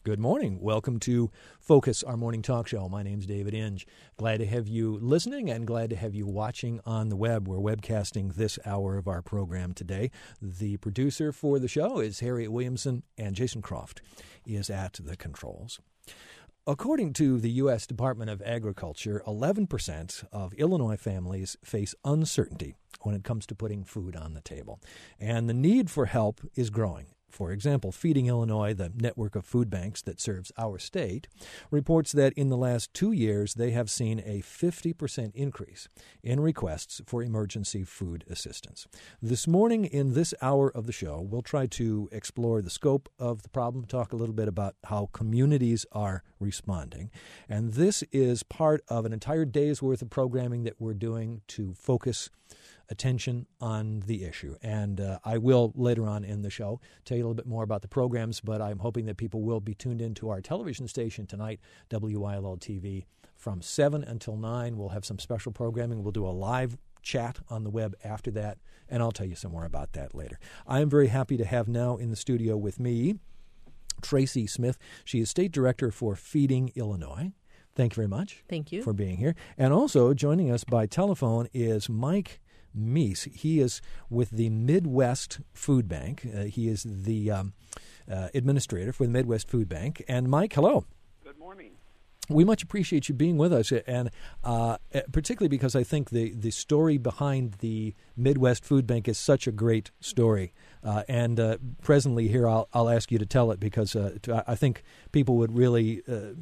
Good morning. Welcome to Focus, our morning talk show. My name's David Inge. Glad to have you listening and glad to have you watching on the web. We're webcasting this hour of our program today. The producer for the show is Harriet Williamson, and Jason Croft is at the controls. According to the U.S. Department of Agriculture, 11% of Illinois families face uncertainty when it comes to putting food on the table, and the need for help is growing. For example, Feeding Illinois, the network of food banks that serves our state, reports that in the last 2 years they have seen a 50% increase in requests for emergency food assistance. This morning, in this hour of the show, we'll try to explore the scope of the problem, talk a little bit about how communities are responding. And this is part of an entire day's worth of programming that we're doing to focus attention on the issue. And I will, later on in the show, tell you a little bit more about the programs, but I'm hoping that people will be tuned into our television station tonight, WYLL-TV, from 7 until 9. We'll have some special programming. We'll do a live chat on the web after that, and I'll tell you some more about that later. I am very happy to have now in the studio with me Tracy Smith. She is State Director for Feeding Illinois. Thank you very much. Thank you for being here. And also joining us by telephone is Mike Meese. He is with the Midwest Food Bank. He is the administrator for the Midwest Food Bank. And Mike, hello. Good morning. We much appreciate you being with us, and particularly because I think the story behind the Midwest Food Bank is such a great story. And presently here, I'll ask you to tell it because I think people would really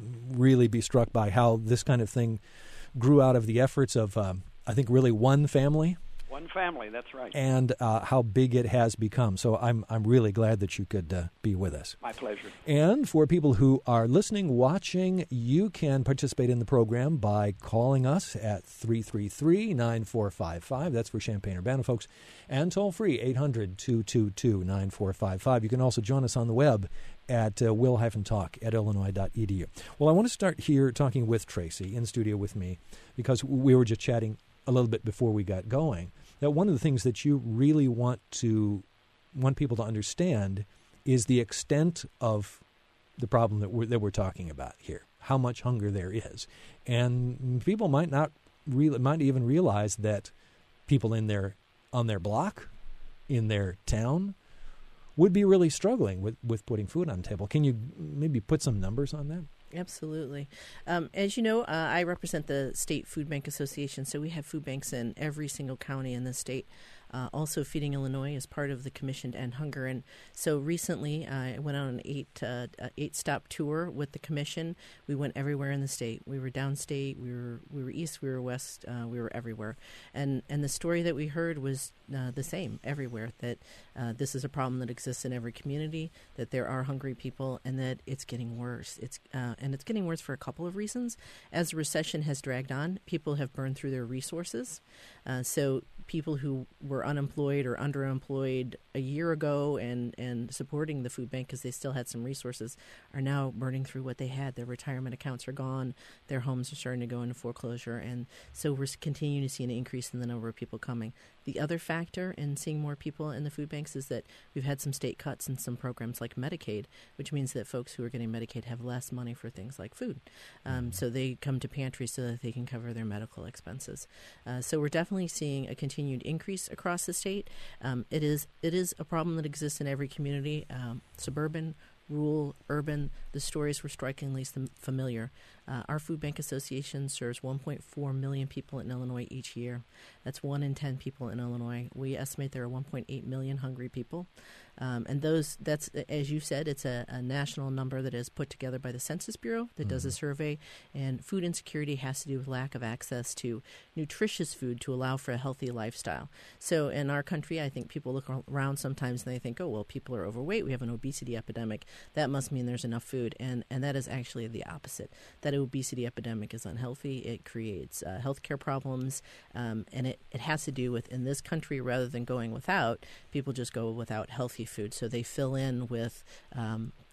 be struck by how this kind of thing grew out of the efforts of, I think, really one family. One family, that's right. And how big it has become. So I'm really glad that you could be with us. My pleasure. And for people who are listening, watching, you can participate in the program by calling us at 333-9455. That's for Champaign-Urbana folks. And toll-free, 800-222-9455. You can also join us on the web at will-talk@illinois.edu. Well, I want to start here talking with Tracy in studio with me because we were just chatting a little bit before we got going, that one of the things that you really want people to understand is the extent of the problem that we're talking about here, how much hunger there is. And people might even realize that people on their block, in their town, would be really struggling with putting food on the table. Can you maybe put some numbers on that? Absolutely. As you know, I represent the State Food Bank Association, so we have food banks in every single county in the state. Also, Feeding Illinois is part of the Commission to End Hunger. And so recently, I went on an eight-stop tour with the Commission. We went everywhere in the state. We were downstate, we were east, we were west, we were everywhere. And the story that we heard was the same everywhere, that this is a problem that exists in every community, that there are hungry people, and that it's getting worse. It's getting worse for a couple of reasons. As the recession has dragged on, people have burned through their resources. So people who were unemployed or underemployed a year ago and supporting the food bank because they still had some resources are now burning through what they had. Their retirement accounts are gone. Their homes are starting to go into foreclosure. And so we're continuing to see an increase in the number of people coming. The other factor in seeing more people in the food banks is that we've had some state cuts in some programs like Medicaid, which means that folks who are getting Medicaid have less money for things like food. So they come to pantries so that they can cover their medical expenses. So we're definitely seeing a continued increase across the state. It is a problem that exists in every community, suburban, rural, urban. The stories were strikingly familiar. Our Food Bank Association serves 1.4 million people in Illinois each year. That's 1 in 10 people in Illinois. We estimate there are 1.8 million hungry people. And that's, as you said, it's a national number that is put together by the Census Bureau that does a survey. And food insecurity has to do with lack of access to nutritious food to allow for a healthy lifestyle. So in our country, I think people look around sometimes and they think, oh, well, people are overweight. We have an obesity epidemic. That must mean there's enough food. And that is actually the opposite. That obesity epidemic is unhealthy. It creates healthcare problems. And it has to do with, in this country, rather than going without, people just go without healthy food. So they fill in with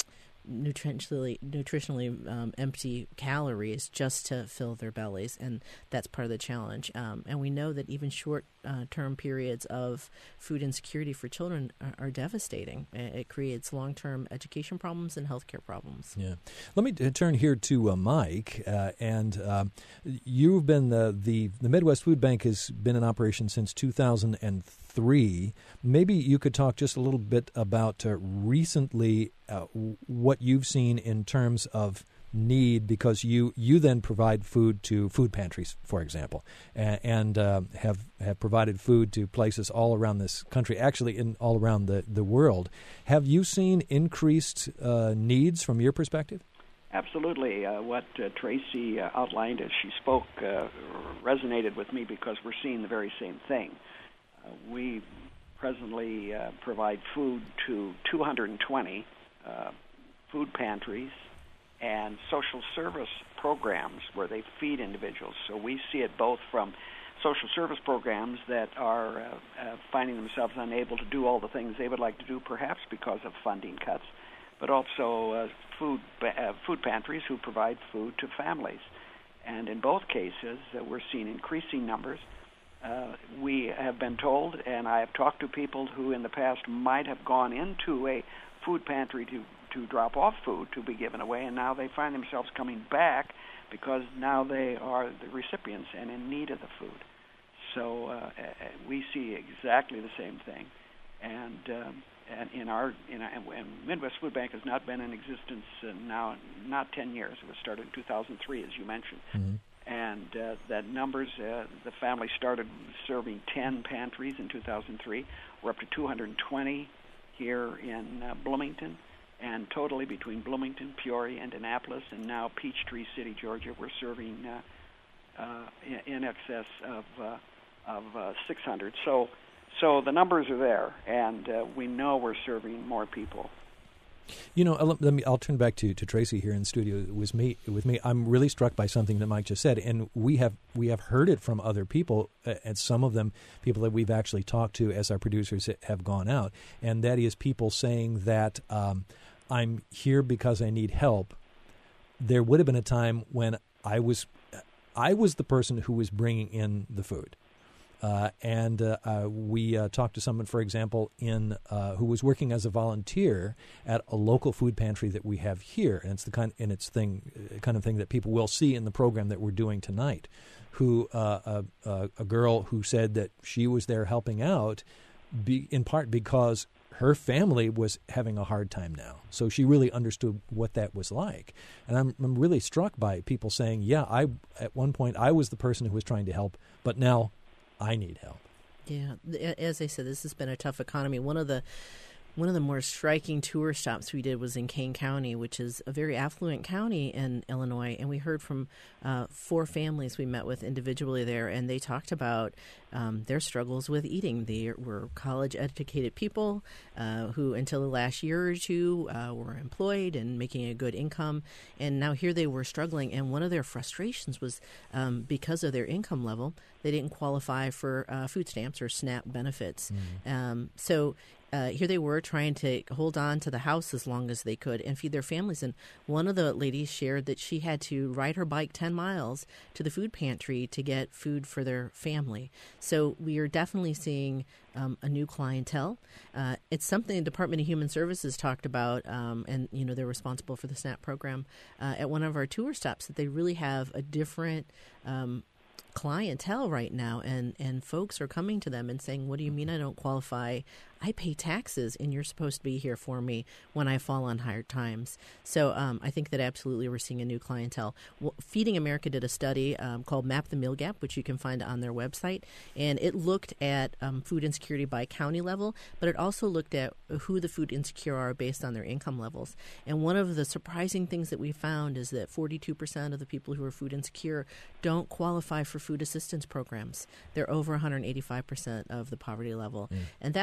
nutritionally empty calories just to fill their bellies, and that's part of the challenge. And we know that even short-term periods of food insecurity for children are devastating. It creates long-term education problems and healthcare problems. Yeah. Let me turn here to Mike, and you've been the Midwest Food Bank has been in operation since 2003. Maybe you could talk just a little bit about recently what you've seen in terms of need, because you then provide food to food pantries, for example, and have provided food to places all around this country, actually all around the world. Have you seen increased needs from your perspective? Absolutely. What Tracy outlined as she spoke resonated with me, because we're seeing the very same thing. We presently provide food to 220 food pantries and social service programs where they feed individuals. So we see it both from social service programs that are finding themselves unable to do all the things they would like to do, perhaps because of funding cuts, but also food pantries who provide food to families. And in both cases, we're seeing increasing numbers. We have been told, and I have talked to people who in the past might have gone into a food pantry to drop off food to be given away, and now they find themselves coming back because now they are the recipients and in need of the food. So we see exactly the same thing. And Midwest Food Bank has not been in existence now not 10 years. It was started in 2003, as you mentioned. Mm-hmm. And that numbers, the family started serving 10 pantries in 2003. We're up to 220 here in Bloomington, and totally between Bloomington, Peoria, and Annapolis, and now Peachtree City, Georgia, we're serving in excess of 600. So the numbers are there, and we know we're serving more people. You know, I'll turn back to Tracy here in the studio with me. I'm really struck by something that Mike just said, and we have heard it from other people, and some of them people that we've actually talked to as our producers have gone out, and that is people saying that I'm here because I need help. There would have been a time when I was the person who was bringing in the food. We talked to someone, for example, who was working as a volunteer at a local food pantry that we have here, and it's the kind of thing that people will see in the program that we're doing tonight. A girl who said that she was there helping out, in part because her family was having a hard time now, so she really understood what that was like. And I'm really struck by people saying, "Yeah, at one point I was the person who was trying to help, but now I need help." Yeah, as I said, this has been a tough economy. One of the more striking tour stops we did was in Kane County, which is a very affluent county in Illinois, and we heard from 4 families we met with individually there, and they talked about their struggles with eating. They were college-educated people who, until the last year or two, were employed and making a good income, and now here they were struggling, and one of their frustrations was because of their income level, they didn't qualify for food stamps or SNAP benefits. So here they were trying to hold on to the house as long as they could and feed their families. And one of the ladies shared that she had to ride her bike 10 miles to the food pantry to get food for their family. So we are definitely seeing a new clientele. It's something the Department of Human Services talked about, and they're responsible for the SNAP program at one of our tour stops, that they really have a different clientele right now, and folks are coming to them and saying, "What do you mean I don't qualify? I pay taxes, and you're supposed to be here for me when I fall on hard times." So I think that absolutely we're seeing a new clientele. Feeding America did a study called Map the Meal Gap, which you can find on their website, and it looked at food insecurity by county level, but it also looked at who the food insecure are based on their income levels. And one of the surprising things that we found is that 42% of the people who are food insecure don't qualify for food assistance programs. They're over 185% of the poverty level. And that's why these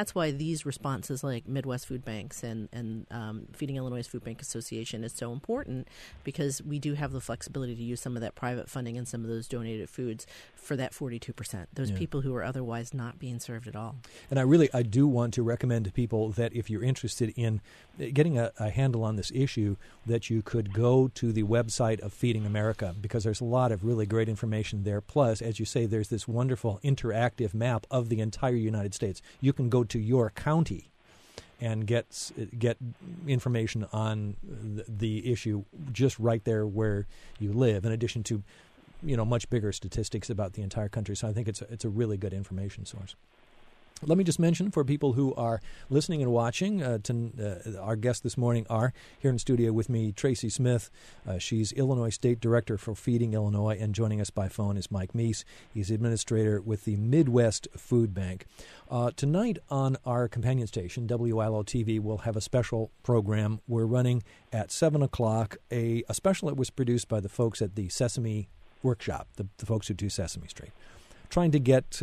these responses like Midwest Food Banks and Feeding Illinois Food Bank Association is so important, because we do have the flexibility to use some of that private funding and some of those donated foods for that 42%, those people who are otherwise not being served at all. And I do want to recommend to people that if you're interested in getting a handle on this issue, that you could go to the website of Feeding America, because there's a lot of really great information there. Plus, as you say, there's this wonderful interactive map of the entire United States. You can go to your county and get information on the issue just right there where you live, in addition to much bigger statistics about the entire country. So I think it's a really good information source. Let me just mention for people who are listening and watching, our guests this morning are here in studio with me, Tracy Smith. She's Illinois State Director for Feeding Illinois, and joining us by phone is Mike Meese. He's administrator with the Midwest Food Bank. Tonight on our companion station, WILO-TV, we'll have a special program. We're running at 7 o'clock, a special that was produced by the folks at the Sesame Workshop, the folks who do Sesame Street, trying to get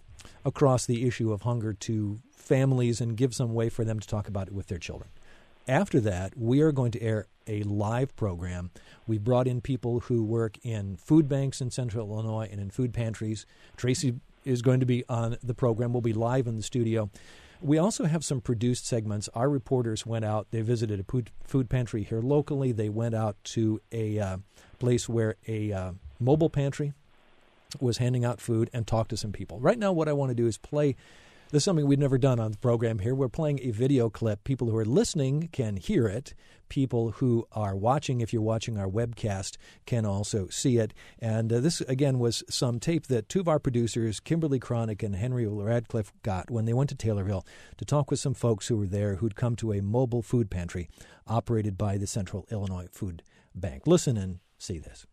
across the issue of hunger to families and give some way for them to talk about it with their children. After that, we are going to air a live program. We've brought in people who work in food banks in Central Illinois and in food pantries. Tracy is going to be on the program. We'll be live in the studio. We also have some produced segments. Our reporters went out. They visited a food pantry here locally. They went out to a place where a mobile pantry was handing out food, and talked to some people. Right now, what I want to do is play. This is something we've never done on the program here. We're playing a video clip. People who are listening can hear it. People who are watching, if you're watching our webcast, can also see it. And this, again, was some tape that two of our producers, Kimberly Cronick and Henry Radcliffe, got when they went to Taylorville to talk with some folks who were there who'd come to a mobile food pantry operated by the Central Illinois Food Bank. Listen and see this.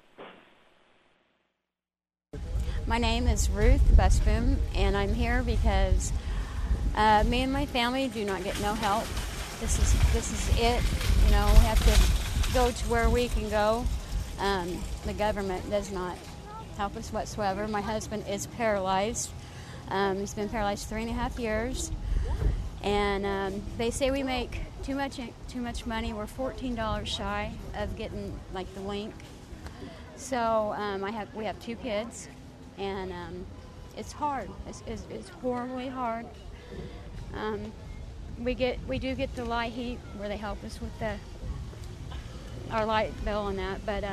My name is Ruth Busboom, and I'm here because me and my family do not get no help. This is it. We have to go to where we can go. The government does not help us whatsoever. My husband is paralyzed. He's been paralyzed 3.5 years, and they say we make too much money. We're $14 shy of getting the link. So we have 2 kids. And it's hard. It's horribly hard. We do get the LIHEAP where they help us with our light bill and that, but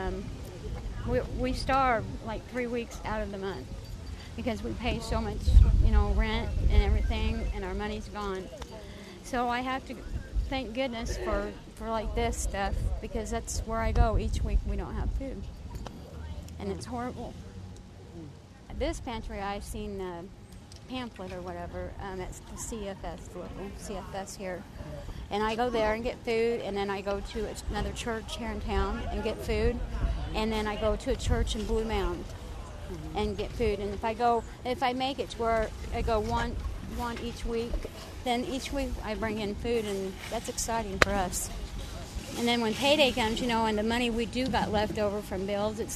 we starve 3 weeks out of the month because we pay so much, rent and everything, and our money's gone. So I have to thank goodness for this stuff, because that's where I go each week. We don't have food, and it's horrible. This pantry, I've seen the pamphlet or whatever. It's the CFS, local CFS here. And I go there and get food, and then I go to another church here in town and get food. And then I go to a church in Blue Mound and get food. And if I make it to where I go one each week, then each week I bring in food, and that's exciting for us. And then when payday comes, and the money we do got left over from bills, it's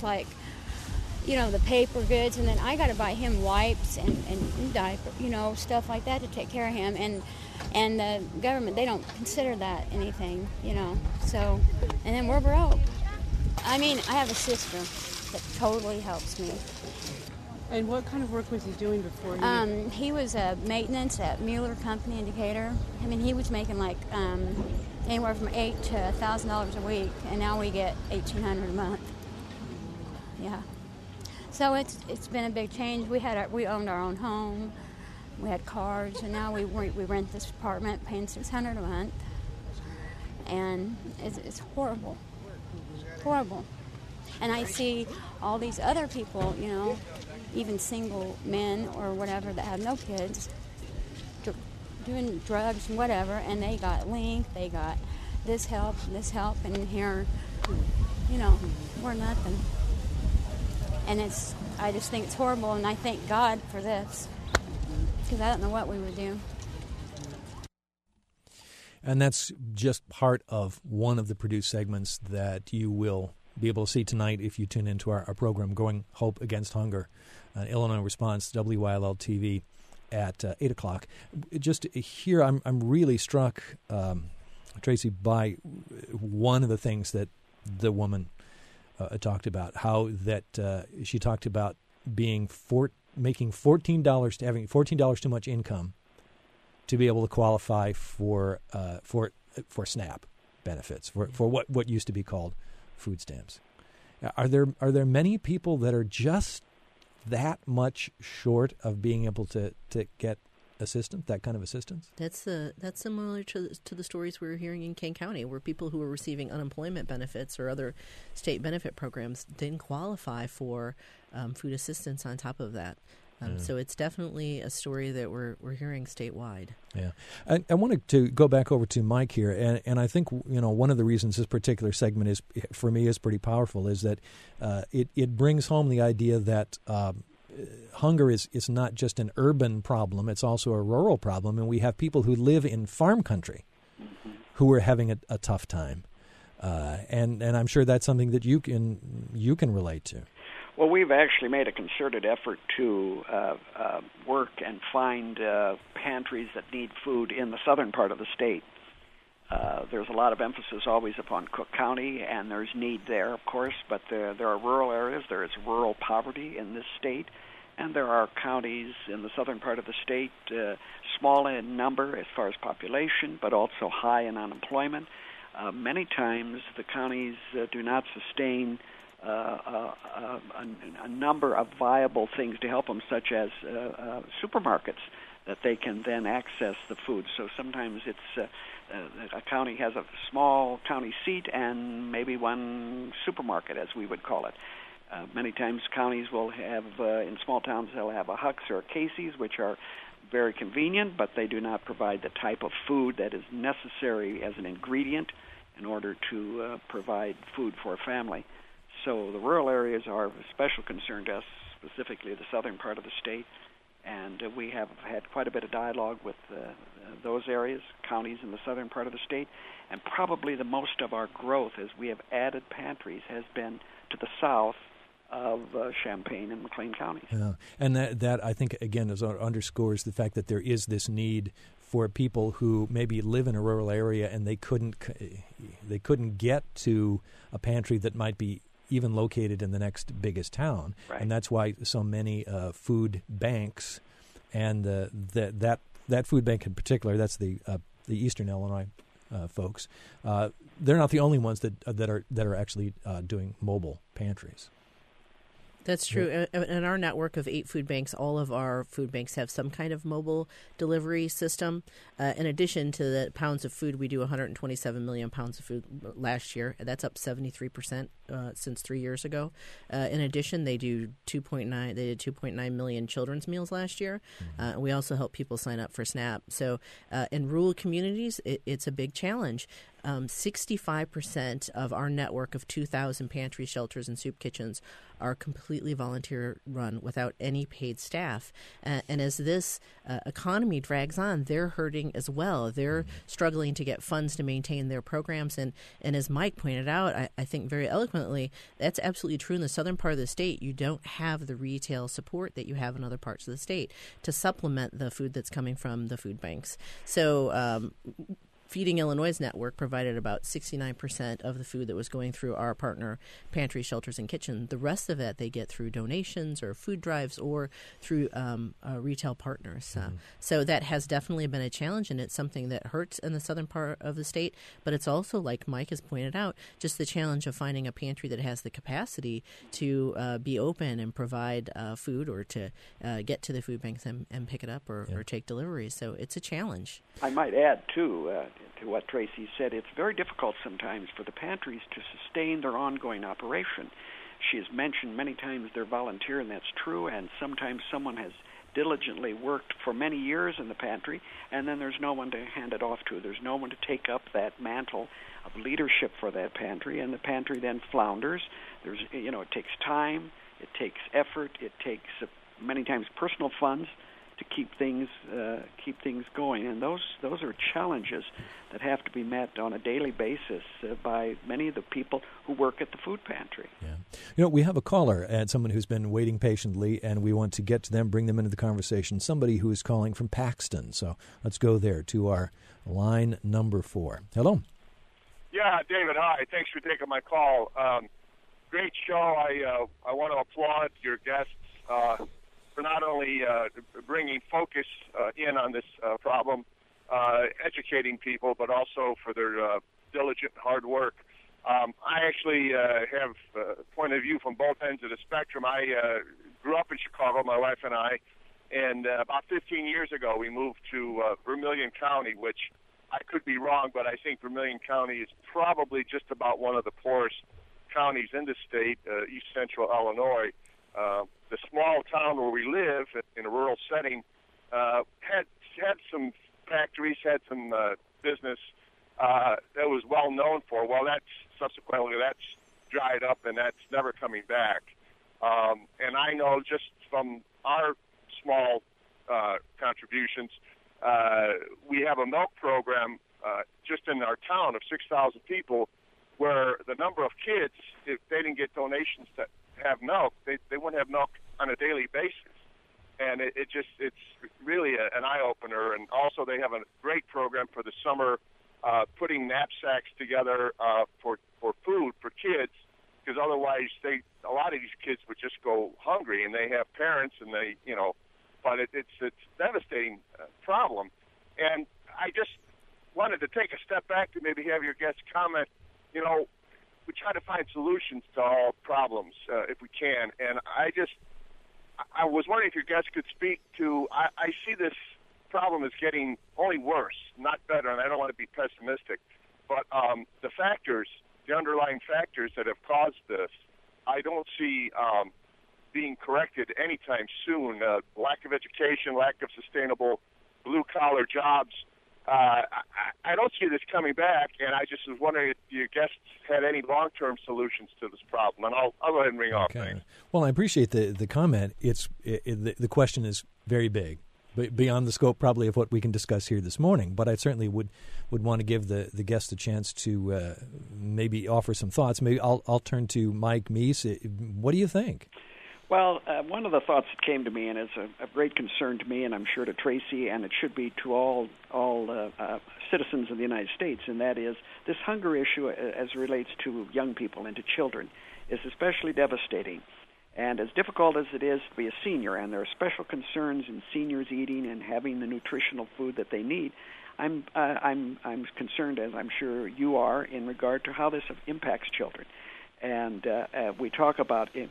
the paper goods, and then I got to buy him wipes and diaper, stuff like that to take care of him. And the government, they don't consider that anything, So, and then we're broke. I have a sister that totally helps me. And what kind of work was he doing before? He was a maintenance at Mueller Company in Decatur. He was making anywhere from $8,000 to $1,000 a week, and now we get $1,800 a month. Yeah. So it's been a big change. We owned our own home, we had cars, and now we rent this apartment, paying $600 a month, and it's horrible, horrible. And I see all these other people, even single men or whatever that have no kids, doing drugs and whatever, and they got Link, they got this help, and here, we're nothing. And I just think it's horrible, and I thank God for this, because I don't know what we would do. And that's just part of one of the produced segments that you will be able to see tonight if you tune into our program, Growing Hope Against Hunger, Illinois Response, WILO-TV, at 8 o'clock. Just here, I'm really struck, Tracy, by one of the things that the woman talked about, how that she talked about making having $14 too much income to be able to qualify for SNAP benefits, for what used to be called food stamps. Are there many people that are just that much short of being able to get assistance, that kind of assistance? That's similar to the stories we were hearing in Kane County, where people who were receiving unemployment benefits or other state benefit programs didn't qualify for food assistance on top of that. So it's definitely a story that we're hearing statewide. Yeah, I wanted to go back over to Mike here, and I think one of the reasons this particular segment is for me is pretty powerful is that it brings home the idea that hunger is not just an urban problem; it's also a rural problem, and we have people who live in farm country who are having a tough time, and I'm sure that's something that you can relate to. Well, we've actually made a concerted effort to work and find pantries that need food in the southern part of the state. There's a lot of emphasis always upon Cook County, and there's need there, of course, but there are rural areas. There is rural poverty in this state, and there are counties in the southern part of the state, small in number as far as population, but also high in unemployment. Many times the counties do not sustain a number of viable things to help them, such as supermarkets that they can then access the food. So sometimes it's a county has a small county seat and maybe one supermarket, as we would call it. Many times counties will have, in small towns, they'll have a Huck's or a Casey's, which are very convenient, but they do not provide the type of food that is necessary as an ingredient in order to provide food for a family. So the rural areas are of special concern to us, specifically the southern part of the state, and we have had quite a bit of dialogue with those areas, counties in the southern part of the state, and probably the most of our growth as we have added pantries has been to the south of Champaign and McLean counties. Yeah. And that I think, again, underscores the fact that there is this need for people who maybe live in a rural area and they couldn't get to a pantry that might be even located in the next biggest town. Right. And that's why so many food banks, and that food bank in particular, that's the Eastern Illinois folks, they're not the only ones that are actually doing mobile pantries. That's true. In our network of 8 food banks, all of our food banks have some kind of mobile delivery system. In addition to the pounds of food, we do 127 million pounds of food last year. That's up 73% since 3 years ago. In addition, they did 2.9 million children's meals last year. We also help people sign up for SNAP. So in rural communities, it's a big challenge. 65% of our network of 2,000 pantry shelters and soup kitchens are completely volunteer run without any paid staff. And as this economy drags on, they're hurting as well. They're struggling to get funds to maintain their programs. And as Mike pointed out, I think very eloquently, that's absolutely true. In the southern part of the state, you don't have the retail support that you have in other parts of the state to supplement the food that's coming from the food banks. So Feeding Illinois' network provided about 69% of the food that was going through our partner pantry, shelters, and kitchen. The rest of it they get through donations or food drives or through retail partners. So that has definitely been a challenge, and it's something that hurts in the southern part of the state. But it's also, like Mike has pointed out, just the challenge of finding a pantry that has the capacity to be open and provide food or to get to the food banks and pick it up or take deliveries. So it's a challenge. I might add, too, to what Tracy said, it's very difficult sometimes for the pantries to sustain their ongoing operation. She has mentioned many times they're volunteer, and that's true, and sometimes someone has diligently worked for many years in the pantry, and then there's no one to hand it off to. There's no one to take up that mantle of leadership for that pantry, and the pantry then flounders. It takes time, it takes effort, it takes many times personal funds to keep things going. And those are challenges that have to be met on a daily basis by many of the people who work at the food pantry. Yeah. We have a caller, and someone who's been waiting patiently, and we want to get to them, bring them into the conversation. Somebody who is calling from Paxton. So let's go there to our line number 4. Hello. Yeah, David, hi. Thanks for taking my call. Great show. I want to applaud your guests for not only bringing focus in on this problem, educating people, but also for their diligent hard work. I actually have a point of view from both ends of the spectrum. I grew up in Chicago, my wife and I, and about 15 years ago we moved to Vermilion County, which I could be wrong, but I think Vermilion County is probably just about one of the poorest counties in the state, east central Illinois. The small town where we live in a rural setting had some factories, had some business that was well known for. Well, that's dried up and that's never coming back. And I know just from our small contributions, we have a milk program just in our town of 6,000 people, where the number of kids, if they didn't get donations to have milk, they wouldn't have milk on a daily basis. And it's really an eye-opener. And also they have a great program for the summer, putting knapsacks together for food for kids, because otherwise a lot of these kids would just go hungry, and they have parents, and but it's a devastating problem. And I just wanted to take a step back to maybe have your guests comment. We try to find solutions to all problems if we can. And I was wondering if your guests could speak to, I see this problem is getting only worse, not better, and I don't want to be pessimistic, but the underlying factors that have caused this, I don't see being corrected anytime soon. Lack of education, lack of sustainable blue-collar jobs. I don't see this coming back, and I just was wondering if your guests had any long-term solutions to this problem. And I'll go ahead and ring off. Thanks. Well, I appreciate the comment. The question is very big, beyond the scope probably of what we can discuss here this morning. But I certainly would want to give the guests a chance to maybe offer some thoughts. Maybe I'll turn to Mike Meese. What do you think? Well, one of the thoughts that came to me, and it's a great concern to me, and I'm sure to Tracy, and it should be to all citizens of the United States, and that is this hunger issue as it relates to young people and to children is especially devastating. And as difficult as it is to be a senior, and there are special concerns in seniors eating and having the nutritional food that they need, I'm concerned, as I'm sure you are, in regard to how this impacts children. And we talk about it.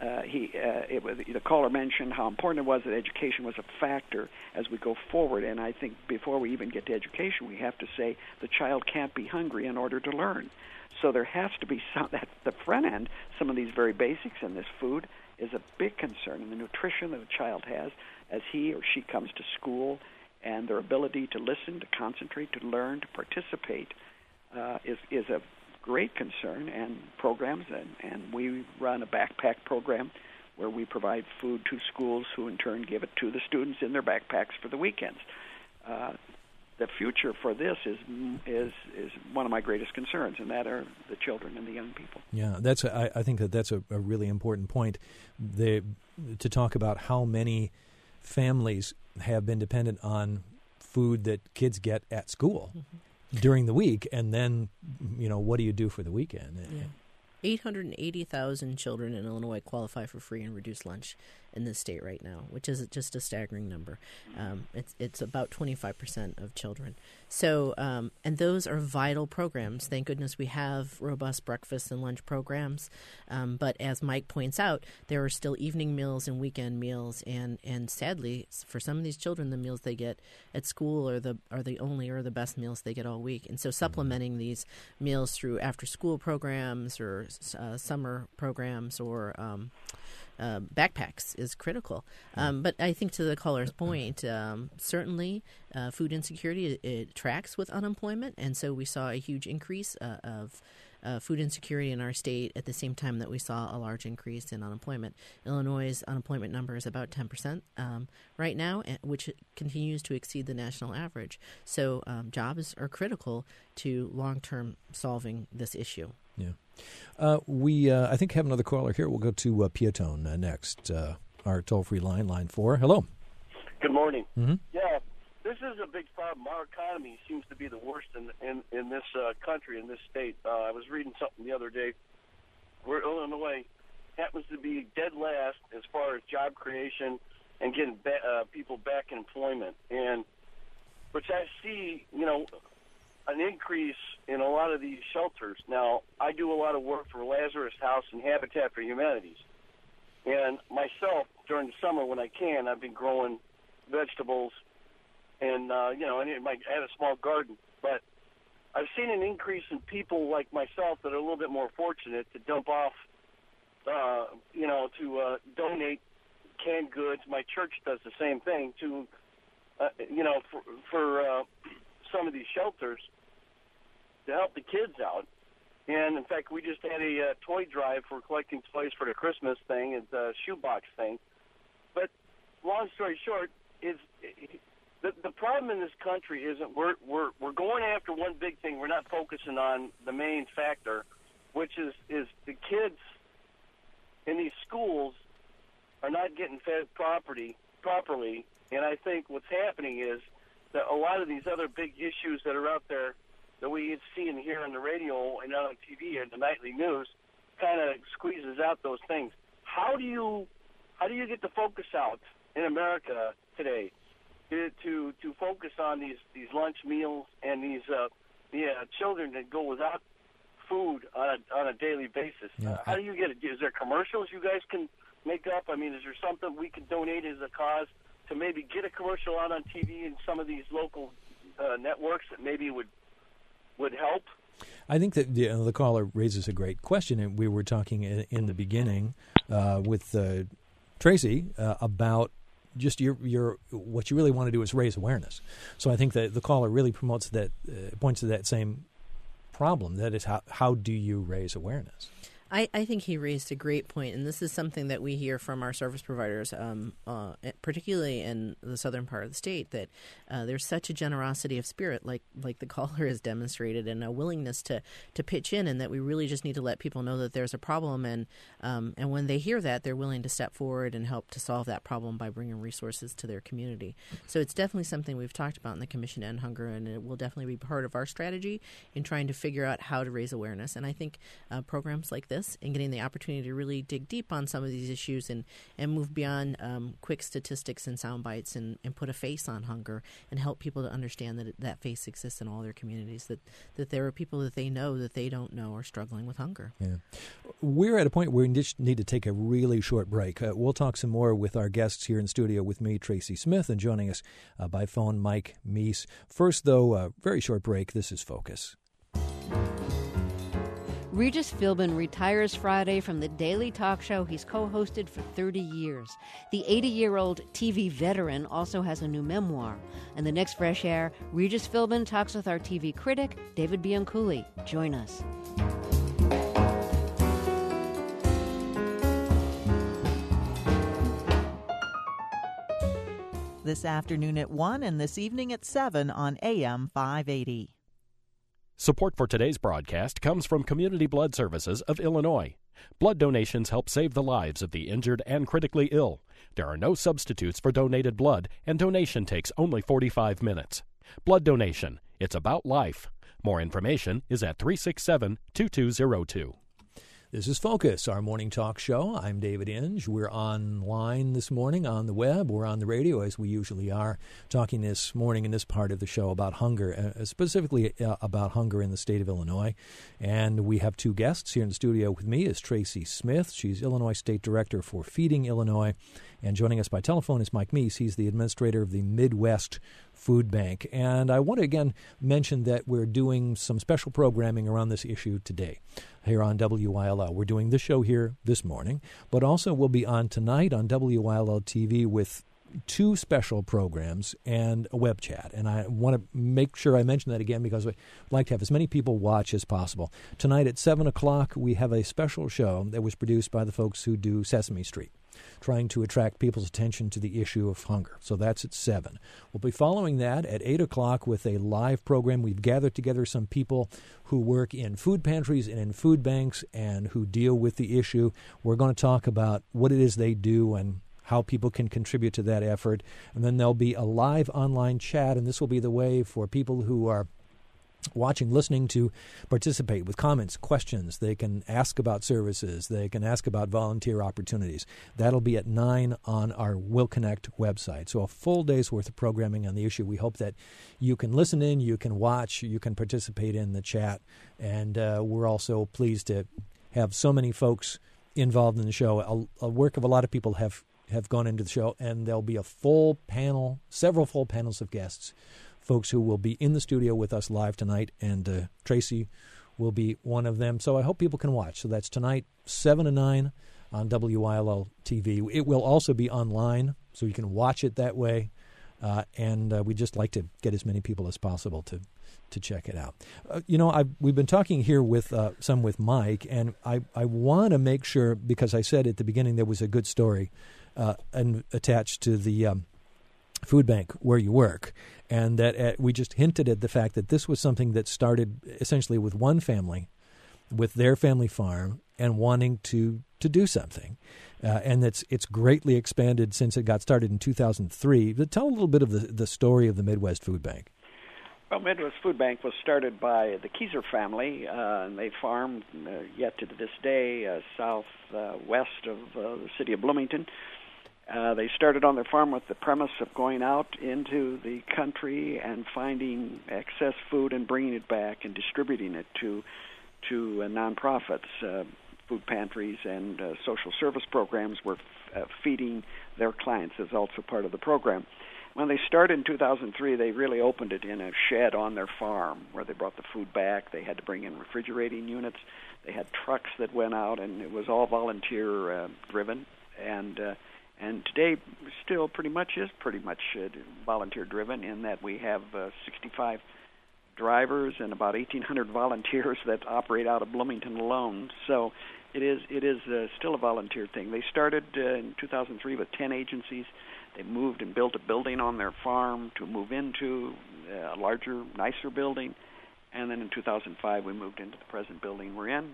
The caller mentioned how important it was that education was a factor as we go forward, and I think before we even get to education, we have to say the child can't be hungry in order to learn. So there has to be some at the front end. Some of these very basics in this food is a big concern, and the nutrition that a child has as he or she comes to school, and their ability to listen, to concentrate, to learn, to participate is a great concern, and programs, and we run a backpack program where we provide food to schools who in turn give it to the students in their backpacks for the weekends. The future for this is one of my greatest concerns, and that are the children and the young people. Yeah, I think that's a really important point. To talk about how many families have been dependent on food that kids get at school. Mm-hmm. During the week, and then, what do you do for the weekend? Yeah. 880,000 children in Illinois qualify for free and reduced lunch in this state right now, which is just a staggering number. It's about 25% of children. So, and those are vital programs. Thank goodness we have robust breakfast and lunch programs. But as Mike points out, there are still evening meals and weekend meals, and sadly, for some of these children, the meals they get at school are the only or the best meals they get all week. And so, supplementing these meals through after-school programs or summer programs or backpacks is critical. But I think to the caller's point, certainly food insecurity, it tracks with unemployment. And so we saw a huge increase of food insecurity in our state at the same time that we saw a large increase in unemployment. Illinois' unemployment number is about 10% right now, which continues to exceed the national average. So jobs are critical to long-term solving this issue. Yeah. We, I think, have another caller here. We'll go to Piatone next. Our toll-free line 4. Hello. Good morning. Mm-hmm. Yeah, this is a big problem. Our economy seems to be the worst in this country, in this state. I was reading something the other day where Illinois happens to be dead last as far as job creation and getting people back in employment. And which I see, an increase in a lot of these shelters. Now, I do a lot of work for Lazarus House and Habitat for Humanities. And myself, during the summer when I can, I've been growing vegetables and, I have a small garden. But I've seen an increase in people like myself that are a little bit more fortunate to dump off, to donate canned goods. My church does the same thing to, for some of these shelters to help the kids out. And, in fact, we just had a toy drive for collecting toys for the Christmas thing and the shoebox thing. But long story short, is the problem in this country isn't we're going after one big thing. We're not focusing on the main factor, which is the kids in these schools are not getting fed properly. And I think what's happening is that a lot of these other big issues that are out there that we see and hear on the radio and on TV and the nightly news kind of squeezes out those things. How do you get the focus out in America today to focus on these lunch meals and these children that go without food on a daily basis? Yeah. How do you get it? Is there commercials you guys can make up? I mean, is there something we can donate as a cause to maybe get a commercial out on TV in some of these local networks that maybe would help? I think that the caller raises a great question, and we were talking in the beginning with Tracy about just your what you really want to do is raise awareness. So I think that the caller really points to that same problem. That is, how do you raise awareness? I think he raised a great point, and this is something that we hear from our service providers, particularly in the southern part of the state, that there's such a generosity of spirit, like the caller has demonstrated, and a willingness to pitch in, and that we really just need to let people know that there's a problem, and when they hear that, they're willing to step forward and help to solve that problem by bringing resources to their community. So it's definitely something we've talked about in the Commission to End Hunger, and it will definitely be part of our strategy in trying to figure out how to raise awareness. And I think programs like this and getting the opportunity to really dig deep on some of these issues and move beyond quick statistics and sound bites and put a face on hunger and help people to understand that that face exists in all their communities, that there are people that they know that they don't know are struggling with hunger. Yeah. We're at a point where we need to take a really short break. We'll talk some more with our guests here in studio with me, Tracy Smith, and joining us by phone, Mike Meese. First, though, a very short break. This is Focus. Regis Philbin retires Friday from the daily talk show he's co-hosted for 30 years. The 80-year-old TV veteran also has a new memoir. And the next Fresh Air, Regis Philbin talks with our TV critic, David Bianculli. Join us. This afternoon at 1 and this evening at 7 on AM 580. Support for today's broadcast comes from Community Blood Services of Illinois. Blood donations help save the lives of the injured and critically ill. There are no substitutes for donated blood, and donation takes only 45 minutes. Blood donation. It's about life. More information is at 367-2202. This is Focus, our morning talk show. I'm David Inge. We're online this morning on the web. We're on the radio, as we usually are, talking this morning in this part of the show about hunger, specifically about hunger in the state of Illinois. And we have two guests here in the studio with me is Tracy Smith. She's Illinois State Director for Feeding Illinois. And joining us by telephone is Mike Meese. He's the administrator of the Midwest Food Bank. And I want to again mention that we're doing some special programming around this issue today here on WYLL. We're doing this show here this morning, but also we'll be on tonight on WYLL TV with 2 special programs and a web chat. And I want to make sure I mention that again because I'd like to have as many people watch as possible. Tonight at 7 o'clock, we have a special show that was produced by the folks who do Sesame Street, trying to attract people's attention to the issue of hunger. So that's at 7. We'll be following that at 8 o'clock with a live program. We've gathered together some people who work in food pantries and in food banks and who deal with the issue. We're going to talk about what it is they do and how people can contribute to that effort. And then there'll be a live online chat, and this will be the way for people who are watching, listening to participate with comments, questions. They can ask about services. They can ask about volunteer opportunities. That'll be at 9 on our Will Connect website. So a full day's worth of programming on the issue. We hope that you can listen in, you can watch, you can participate in the chat. And we're also pleased to have so many folks involved in the show. A work of a lot of people have gone into the show, and there'll be a full panel, several full panels of guests, folks who will be in the studio with us live tonight, and Tracy will be one of them. So I hope people can watch. So that's tonight, 7 to 9 on WILL TV. It will also be online, so you can watch it that way, and we'd just like to get as many people as possible to check it out. We've been talking here with Mike, and I want to make sure, because I said at the beginning there was a good story and attached to the food bank where you work, and that we just hinted at the fact that this was something that started essentially with one family, with their family farm, and wanting to do something. And it's greatly expanded since it got started in 2003. But tell a little bit of the story of the Midwest Food Bank. Well, Midwest Food Bank was started by the Keyser family, and they farmed yet to this day southwest of the city of Bloomington. They started on their farm with the premise of going out into the country and finding excess food and bringing it back and distributing it to nonprofits. Food pantries and social service programs were feeding their clients as also part of the program. When they started in 2003, they really opened it in a shed on their farm where they brought the food back. They had to bring in refrigerating units. They had trucks that went out, and it was all volunteer driven. And today still pretty much volunteer driven in that we have 65 drivers and about 1,800 volunteers that operate out of Bloomington alone. So it is still a volunteer thing. They started in 2003 with 10 agencies. They moved and built a building on their farm to move into a larger, nicer building. And then in 2005, we moved into the present building we're in.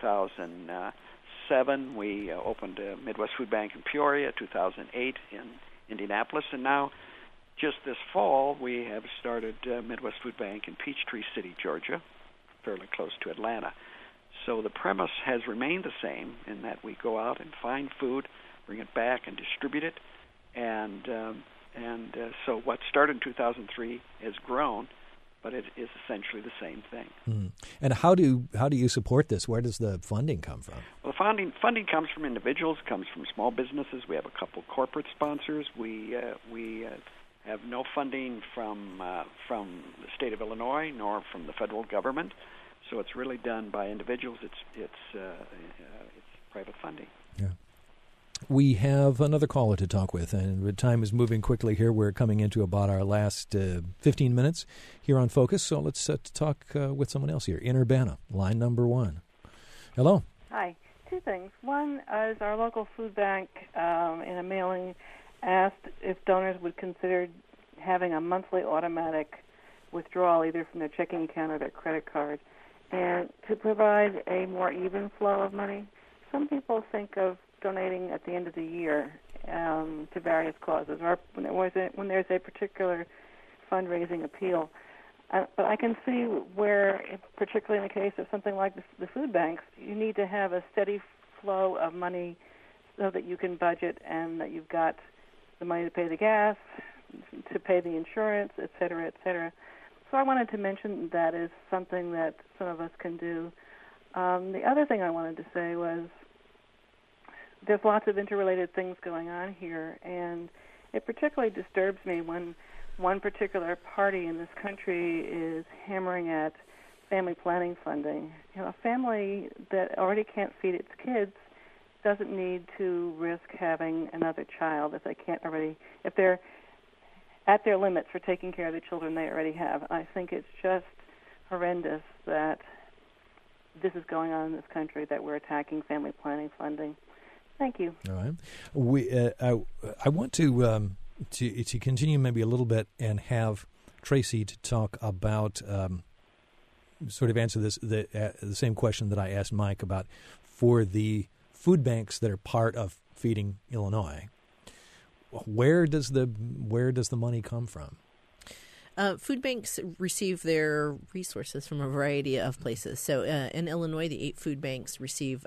2007, we opened a Midwest Food Bank in Peoria. 2008 in Indianapolis. And now, just this fall, we have started Midwest Food Bank in Peachtree City, Georgia, fairly close to Atlanta. So the premise has remained the same in that we go out and find food, bring it back, and distribute it. And so what started in 2003 has grown, but it is essentially the same thing. Mm. And how do you support this? Where does the funding come from? Well, the funding comes from individuals, comes from small businesses. We have a couple corporate sponsors. We have no funding from the state of Illinois nor from the federal government. So it's really done by individuals. It's private funding. Yeah. We have another caller to talk with, and the time is moving quickly here. We're coming into about our last 15 minutes here on Focus, so let's talk with someone else here. In Urbana, line number 1. Hello. Hi. 2 things. One is our local food bank in a mailing asked if donors would consider having a monthly automatic withdrawal either from their checking account or their credit card, and to provide a more even flow of money. Some people think of donating at the end of the year to various causes, or when there's a particular fundraising appeal. But I can see where, particularly in the case of something like the food banks, you need to have a steady flow of money so that you can budget and that you've got the money to pay the gas, to pay the insurance, et cetera, et cetera. So I wanted to mention that is something that some of us can do. The other thing I wanted to say was there's lots of interrelated things going on here, and it particularly disturbs me when one particular party in this country is hammering at family planning funding. A family that already can't feed its kids doesn't need to risk having another child if they're at their limits for taking care of the children they already have. I think it's just horrendous that this is going on in this country, that we're attacking family planning funding. Thank you. All right. I want to continue maybe a little bit and have Tracy to talk about sort of answer the same question that I asked Mike about for the food banks that are part of Feeding Illinois. Where does the money come from? Food banks receive their resources from a variety of places. So in Illinois, the 8 food banks receive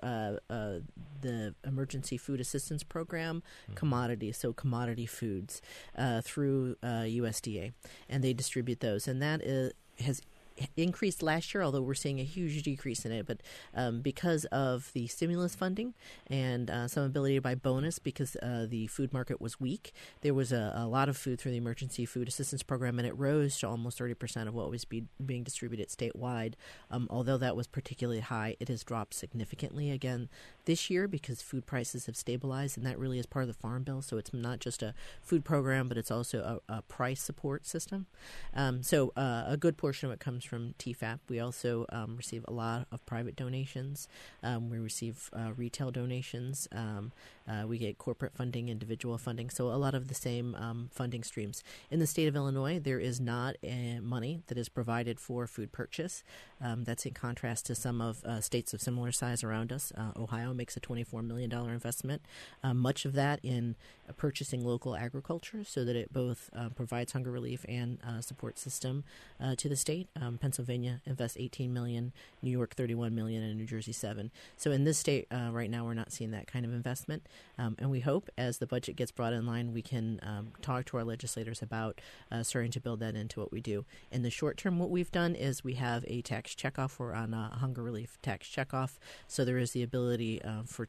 the Emergency Food Assistance Program commodities, so commodity foods, through USDA, and they distribute those. And that has increased last year, although we're seeing a huge decrease in it. But because of the stimulus funding and some ability to buy bonus because the food market was weak, there was a lot of food through the Emergency Food Assistance Program, and it rose to almost 30% of what was being distributed statewide. Although that was particularly high, it has dropped significantly again this year because food prices have stabilized, and that really is part of the Farm Bill. So it's not just a food program, but it's also a price support system. So a good portion of it comes from TFAP. We also receive a lot of private donations. We receive retail donations. We get corporate funding, individual funding, so a lot of the same funding streams. In the state of Illinois, there is not money that is provided for food purchase. That's in contrast to some of states of similar size around us. Ohio makes a $24 million investment, much of that in purchasing local agriculture so that it both provides hunger relief and support system to the state. Pennsylvania invests $18 million, New York $31 million, and New Jersey $7 million. So in this state right now, we're not seeing that kind of investment. And we hope as the budget gets brought in line, we can talk to our legislators about starting to build that into what we do. In the short term, what we've done is we have a tax checkoff. We're on a hunger relief tax checkoff. So there is the ability for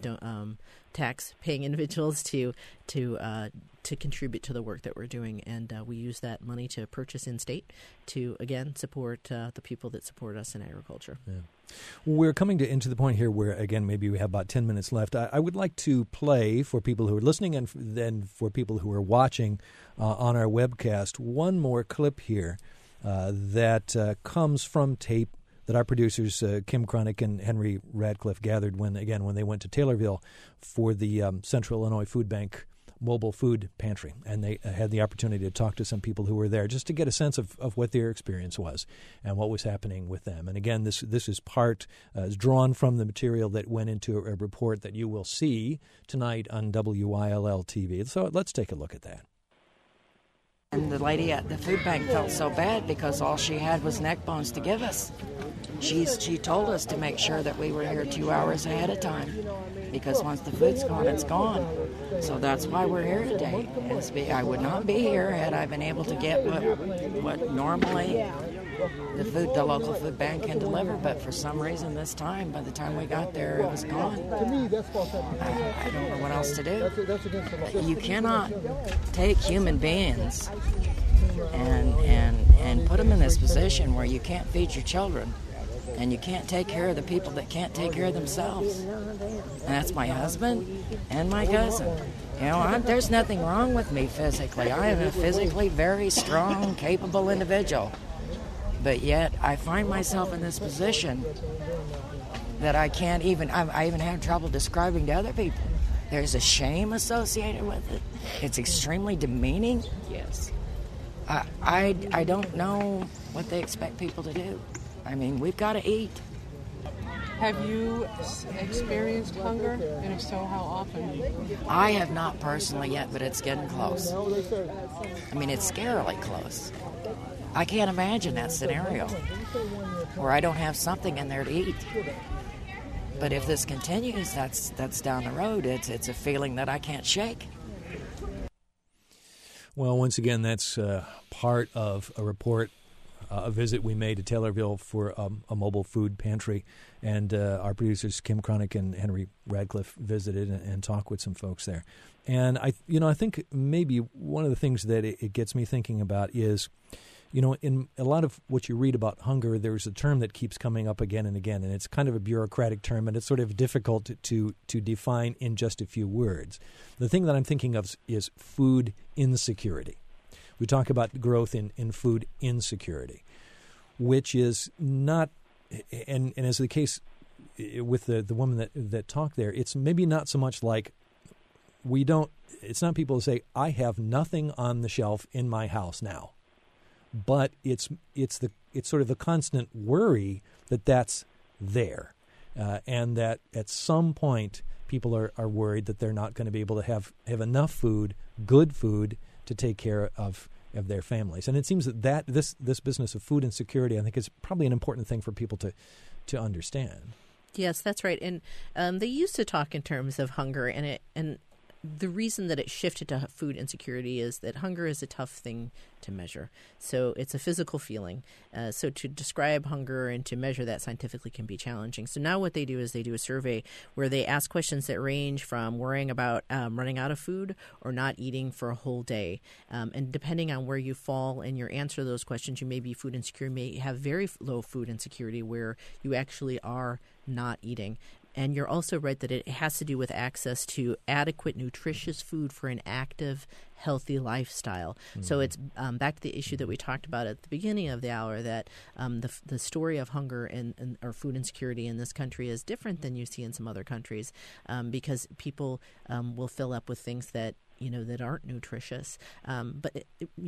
tax-paying individuals to contribute to the work that we're doing. And we use that money to purchase in-state to, again, support the people that support us in agriculture. Yeah. We're coming into the point here where, again, maybe we have about 10 minutes left. I would like to play for people who are listening and then for people who are watching on our webcast one more clip here that comes from tape that our producers, Kim Cronick and Henry Radcliffe, gathered when they went to Taylorville for the Central Illinois Food Bank mobile food pantry, and they had the opportunity to talk to some people who were there just to get a sense of what their experience was and what was happening with them. And again, this is part is drawn from the material that went into a report that you will see tonight on WILL TV. So let's take a look at that. And the lady at the food bank felt so bad because all she had was neck bones to give us. She told us to make sure that we were here 2 hours ahead of time because once the food's gone, it's gone. So that's why we're here today. I would not be here had I been able to get what normally the local food bank can deliver, but for some reason this time, by the time we got there, it was gone. I don't know what else to do. You cannot take human beings and put them in this position where you can't feed your children and you can't take care of the people that can't take care of themselves. And that's my husband and my cousin. You know, there's nothing wrong with me physically. I am a physically very strong, capable individual. But yet I find myself in this position that I even have trouble describing to other people. There's a shame associated with it. It's extremely demeaning. Yes. I don't know what they expect people to do. I mean, we've got to eat. Have you experienced hunger? And if so, how often? I have not personally yet, but it's getting close. I mean, it's scarily close. I can't imagine that scenario where I don't have something in there to eat. But if this continues, that's down the road. It's a feeling that I can't shake. Well, once again, that's part of a report, a visit we made to Taylorville for a mobile food pantry. And our producers, Kim Cronick and Henry Radcliffe, visited and talked with some folks there. And I think maybe one of the things that it gets me thinking about is in a lot of what you read about hunger, there's a term that keeps coming up again and again, and it's kind of a bureaucratic term, and it's sort of difficult to define in just a few words. The thing that I'm thinking of is food insecurity. We talk about growth in food insecurity, which is not, and as the case with the woman that talked there, it's maybe not so much like it's not people who say, I have nothing on the shelf in my house now. But it's sort of the constant worry that that's there, and that at some point people are worried that they're not going to be able to have enough food, good food, to take care of their families. And it seems that this business of food insecurity, I think, is probably an important thing for people to understand. Yes, that's right. And they used to talk in terms of hunger, and the reason that it shifted to food insecurity is that hunger is a tough thing to measure. So it's a physical feeling. So to describe hunger and to measure that scientifically can be challenging. So now what they do is they do a survey where they ask questions that range from worrying about running out of food or not eating for a whole day. And depending on where you fall in your answer to those questions, you may be food insecure, you may have very low food insecurity where you actually are not eating. And you're also right that it has to do with access to adequate, nutritious food for an active, healthy lifestyle. Mm-hmm. So it's back to the issue that we talked about at the beginning of the hour, that the story of hunger and or food insecurity in this country is different than you see in some other countries, because people will fill up with things that that aren't nutritious. But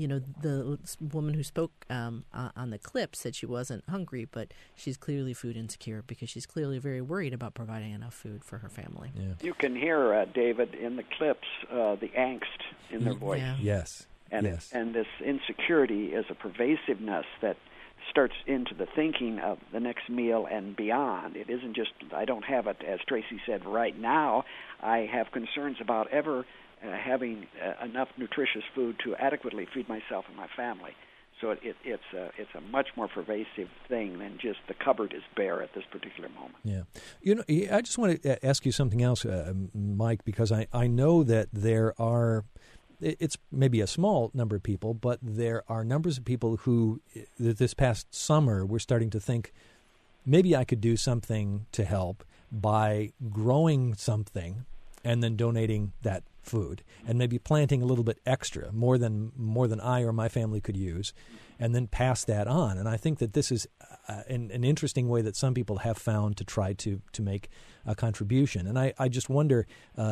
the woman who spoke on the clip said she wasn't hungry, but she's clearly food insecure because she's clearly very worried about providing enough food for her family. Yeah. You can hear, David, in the clips, the angst in their voice. Yeah. Yes. And this insecurity is a pervasiveness that starts into the thinking of the next meal and beyond. It isn't just, I don't have it, as Tracy said, right now. I have concerns about ever having enough nutritious food to adequately feed myself and my family. So it's a much more pervasive thing than just the cupboard is bare at this particular moment. Yeah. I just want to ask you something else, Mike, because I know that there are, it's maybe a small number of people, but there are numbers of people who this past summer were starting to think, maybe I could do something to help by growing something and then donating that food, and maybe planting a little bit extra, more than I or my family could use, and then pass that on. And I think that this is an interesting way that some people have found to try to make a contribution. And I just wonder,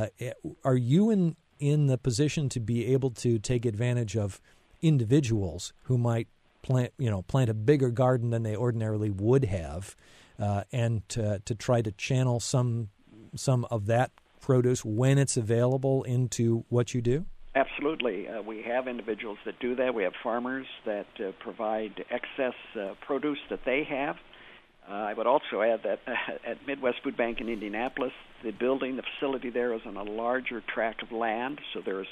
are you in the position to be able to take advantage of individuals who might plant a bigger garden than they ordinarily would have, and to try to channel some of that produce when it's available into what you do? Absolutely. We have individuals that do that. We have farmers that provide excess produce that they have. I would also add that at Midwest Food Bank in Indianapolis, the facility there is on a larger tract of land, so there's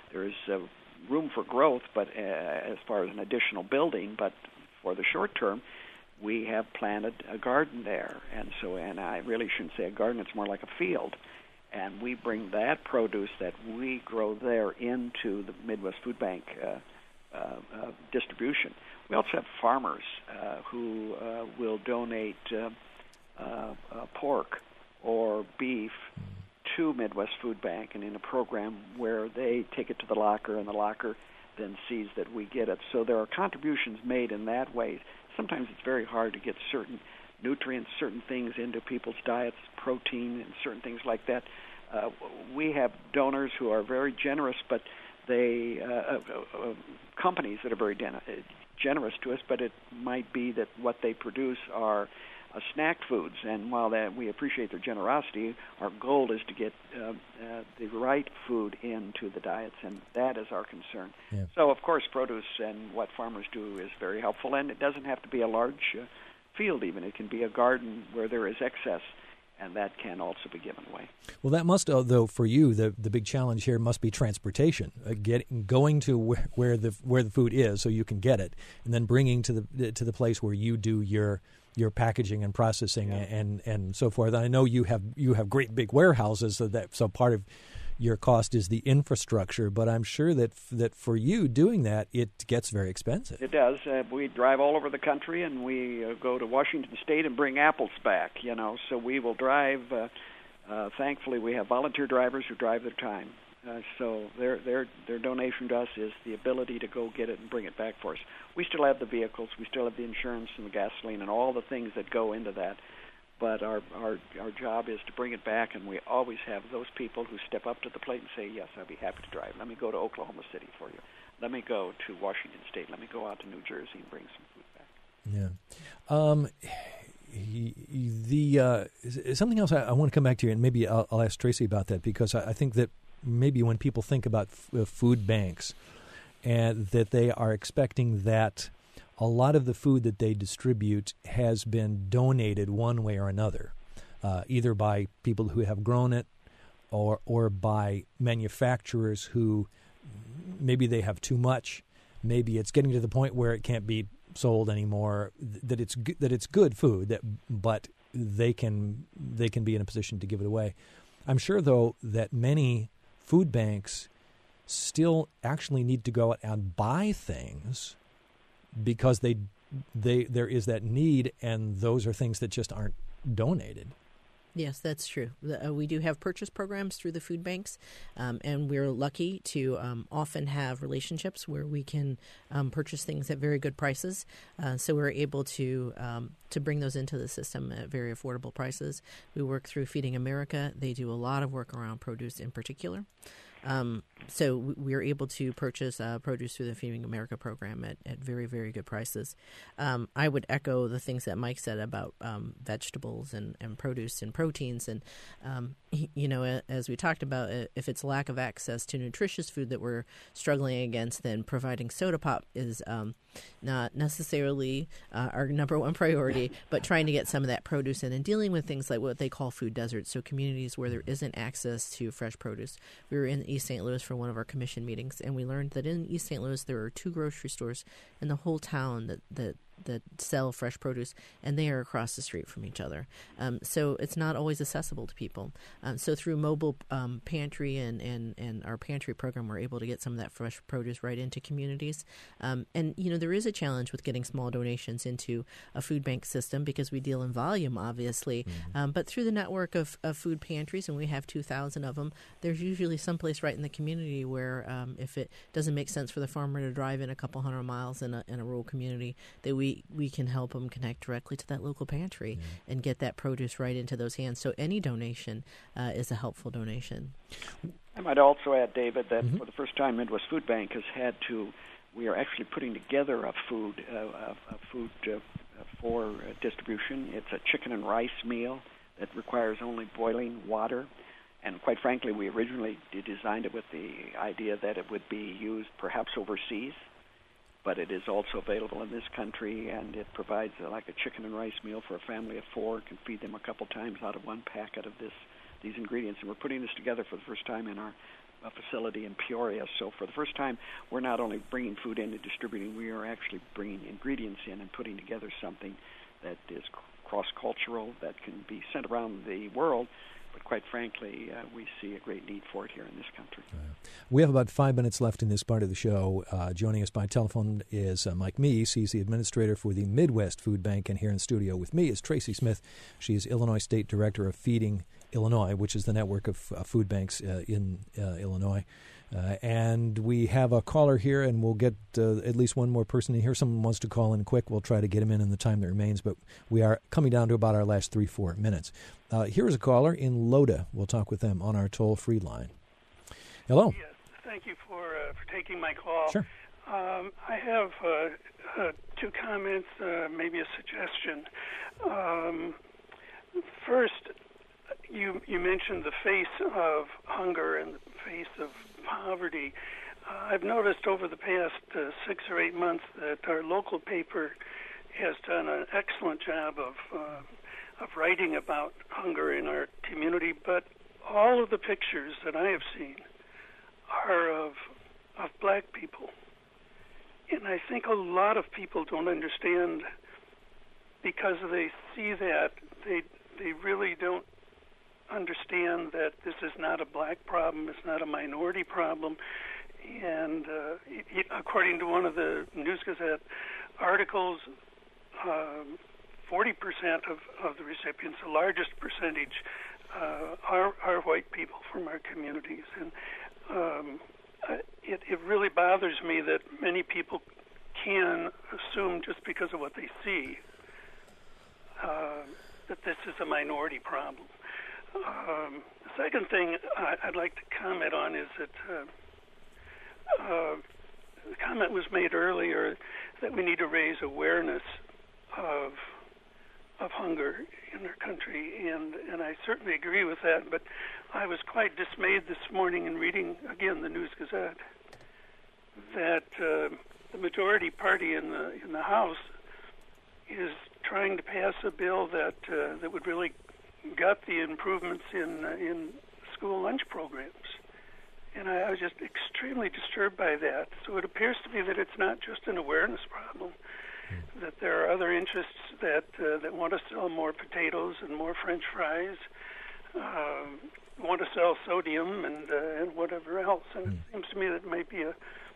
room for growth, but as far as an additional building, but for the short term, we have planted a garden there. And I really shouldn't say a garden, it's more like a field. And we bring that produce that we grow there into the Midwest Food Bank distribution. We also have farmers who will donate pork or beef to Midwest Food Bank, and in a program where they take it to the locker, and the locker then sees that we get it. So there are contributions made in that way. Sometimes it's very hard to get certain nutrients, certain things into people's diets, protein and certain things like that. We have donors who are very generous, but they companies that are very generous to us, but it might be that what they produce are snack foods. And while we appreciate their generosity, our goal is to get the right food into the diets, and that is our concern. Yeah. So, of course, produce and what farmers do is very helpful, and it doesn't have to be a large field even. It can be a garden where there is excess, and that can also be given away. Well, that must, though, for you, the big challenge here must be transportation, going to where the food is so you can get it, and then bringing to the place where you do your packaging and processing and so forth. And I know you have great big warehouses, so part of your cost is the infrastructure, but I'm sure that for you doing that, it gets very expensive. It does. We drive all over the country, and we go to Washington State and bring apples back, so we will drive. Thankfully, we have volunteer drivers who drive their time. So their donation to us is the ability to go get it and bring it back for us. We still have the vehicles, we still have the insurance and the gasoline and all the things that go into that. But our job is to bring it back, and we always have those people who step up to the plate and say, yes, I'd be happy to drive. Let me go to Oklahoma City for you. Let me go to Washington State. Let me go out to New Jersey and bring some food back. Yeah. Something else I want to come back to you, and maybe I'll ask Tracy about that, because I think that maybe when people think about food banks, and that they are expecting that a lot of the food that they distribute has been donated one way or another, either by people who have grown it or by manufacturers who maybe they have too much. Maybe it's getting to the point where it can't be sold anymore, that it's good food, but they can be in a position to give it away. I'm sure, though, that many food banks still actually need to go out and buy things because there is that need, and those are things that just aren't donated. Yes, that's true. We do have purchase programs through the food banks, and we're lucky to often have relationships where we can purchase things at very good prices. So we're able to bring those into the system at very affordable prices. We work through Feeding America. They do a lot of work around produce in particular. So we're able to purchase produce through the Feeding America program at very, very good prices. I would echo the things that Mike said about vegetables and produce and proteins. And, as we talked about, if it's lack of access to nutritious food that we're struggling against, then providing soda pop is not necessarily our number one priority, but trying to get some of that produce in and dealing with things like what they call food deserts, so communities where there isn't access to fresh produce. We were in East St. Louis for one of our commission meetings, and we learned that in East St. Louis there are 2 grocery stores in the whole town that sell fresh produce, and they are across the street from each other. So it's not always accessible to people. So through mobile pantry and our pantry program, we're able to get some of that fresh produce right into communities. And, there is a challenge with getting small donations into a food bank system because we deal in volume, obviously. Mm-hmm. But through the network of food pantries, and we have 2,000 of them, there's usually someplace right in the community where if it doesn't make sense for the farmer to drive in a couple hundred miles in a rural community, that we can help them connect directly to that local pantry and get that produce right into those hands. So any donation is a helpful donation. I might also add, David, that for the first time, Midwest Food Bank has had to. We are actually putting together a food for distribution. It's a chicken and rice meal that requires only boiling water. And quite frankly, we originally designed it with the idea that it would be used perhaps overseas, but it is also available in this country, and it provides like a chicken and rice meal for a family of 4. Can feed them a couple times out of one packet of these ingredients. And we're putting this together for the first time in our facility in Peoria. So for the first time, we're not only bringing food in and distributing, we are actually bringing ingredients in and putting together something that is cross-cultural, that can be sent around the world. But quite frankly, we see a great need for it here in this country. We have about 5 minutes left in this part of the show. Joining us by telephone is Mike Meese. He's the administrator for the Midwest Food Bank, and here in studio with me is Tracy Smith. She's Illinois State Director of Feeding Illinois, which is the network of food banks in Illinois. And we have a caller here, and we'll get at least one more person in here. Someone wants to call in quick. We'll try to get him in the time that remains, but we are coming down to about our last 3-4 minutes. Here is a caller in Loda. We'll talk with them on our toll-free line. Hello. Yes, thank you for taking my call. Sure. I have 2 comments, maybe a suggestion. First, you mentioned the face of hunger and the face of poverty. I've noticed over the past 6 or 8 months that our local paper has done an excellent job of writing about hunger in our community, but all of the pictures that I have seen are of black people. And I think a lot of people don't understand, because they see that, they really don't understand that this is not a black problem, it's not a minority problem. And according to one of the News Gazette articles, 40% of the recipients, the largest percentage, are white people from our communities. And it really bothers me that many people can assume just because of what they see that this is a minority problem. The second thing I'd like to comment on is that the comment was made earlier that we need to raise awareness of hunger in our country, and I certainly agree with that, but I was quite dismayed this morning in reading, again, the News Gazette, that the majority party in the House is trying to pass a bill that would really gut the improvements in school lunch programs. And I was just extremely disturbed by that. So it appears to me that it's not just an awareness problem, that there are other interests that want to sell more potatoes and more French fries, want to sell sodium and whatever else. And it seems to me that it might be a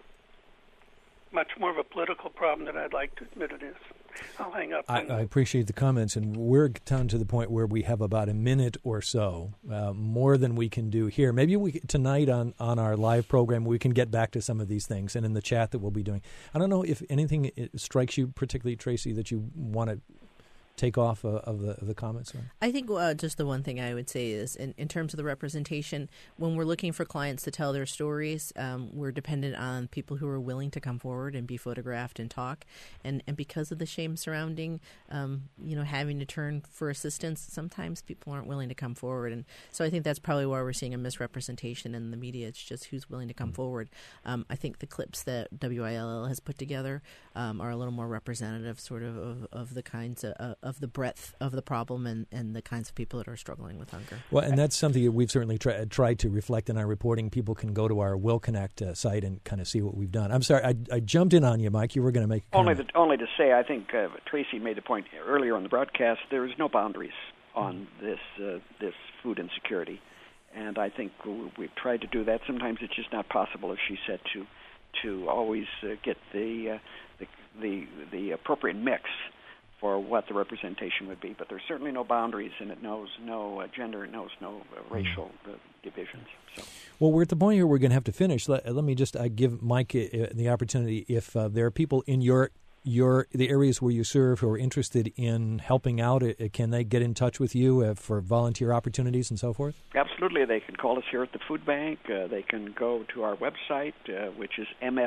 much more of a political problem than I'd like to admit it is. I'll hang up. I appreciate the comments, and we're down to the point where we have about a minute or so, more than we can do here. Maybe tonight on our live program we can get back to some of these things, and in the chat that we'll be doing. I don't know if anything strikes you particularly, Tracy, that you want to take off of the comments? I think just the one thing I would say is in terms of the representation, when we're looking for clients to tell their stories, we're dependent on people who are willing to come forward and be photographed and talk. And because of the shame surrounding, having to turn for assistance, sometimes people aren't willing to come forward. And so I think that's probably why we're seeing a misrepresentation in the media. It's just who's willing to come forward. I think the clips that WILL has put together are a little more representative sort of the kinds of the breadth of the problem and the kinds of people that are struggling with hunger. Well, and that's something that we've certainly tried to reflect in our reporting. People can go to our Will Connect site and kind of see what we've done. I'm sorry, I jumped in on you, Mike. You were going to make a comment. Only to say, I think Tracy made the point earlier on the broadcast, there is no boundaries on this food insecurity. And I think we've tried to do that. Sometimes it's just not possible, as she said, to always get the appropriate mix for what the representation would be. But there's certainly no boundaries, and it knows no gender, it knows no racial divisions. So. Well, we're at the point here we're going to have to finish. Let me just give Mike the opportunity. If there are people in the areas where you serve who are interested in helping out, can they get in touch with you for volunteer opportunities and so forth? Absolutely. They can call us here at the food bank. They can go to our website, which is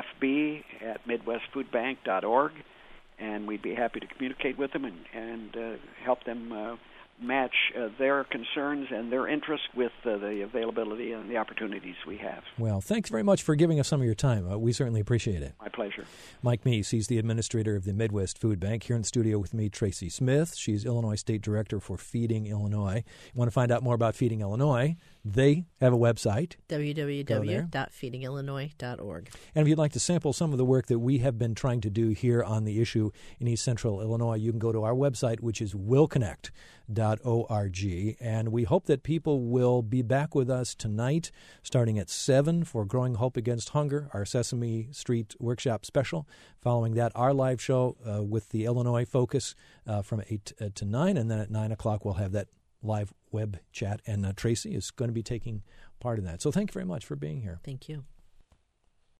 mfb@midwestfoodbank.org. And we'd be happy to communicate with them and help them match their concerns and their interests with the availability and the opportunities we have. Well, thanks very much for giving us some of your time. We certainly appreciate it. My pleasure. Mike Meese, he's the administrator of the Midwest Food Bank. Here in the studio with me, Tracy Smith. She's Illinois State Director for Feeding Illinois. You want to find out more about Feeding Illinois? They have a website. www.feedingillinois.org. And if you'd like to sample some of the work that we have been trying to do here on the issue in East Central Illinois, you can go to our website, which is willconnect.org. And we hope that people will be back with us tonight, starting at 7 for Growing Hope Against Hunger, our Sesame Street Workshop special. Following that, our live show with the Illinois focus from 8 to 9. And then at 9 o'clock, we'll have that live web chat, and Tracy is going to be taking part in that. So thank you very much for being here. Thank you.